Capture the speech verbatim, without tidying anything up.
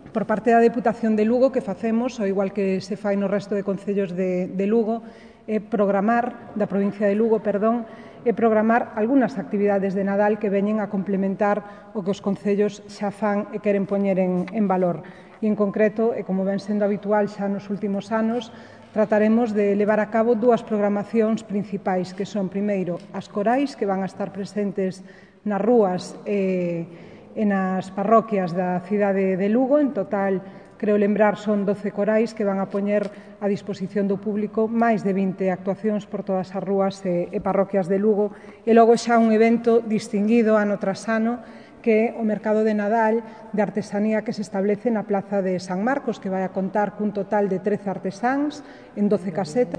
Por parte da Deputación de Lugo, que facemos, ao igual que se fai no resto de concellos de, de Lugo, é programar, da provincia de Lugo, perdón, é programar algunhas actividades de Nadal que veñen a complementar o que os concellos xa fan e queren poñer en, en valor. E, en concreto, e como ven sendo habitual xa nos últimos anos, trataremos de levar a cabo dúas programacións principais, que son, primeiro, as corais, que van a estar presentes nas rúas e e nas parroquias da cidade de Lugo. En total, creo lembrar, son doce corais que van a poñer a disposición do público máis de vinte actuacións por todas as rúas e, e parroquias de Lugo. E logo xa un evento distinguido ano tras ano, que é o Mercado de Nadal de Artesanía que se establece na Plaza de San Marcos, que vai a contar cun total de trece artesáns en doce casetas.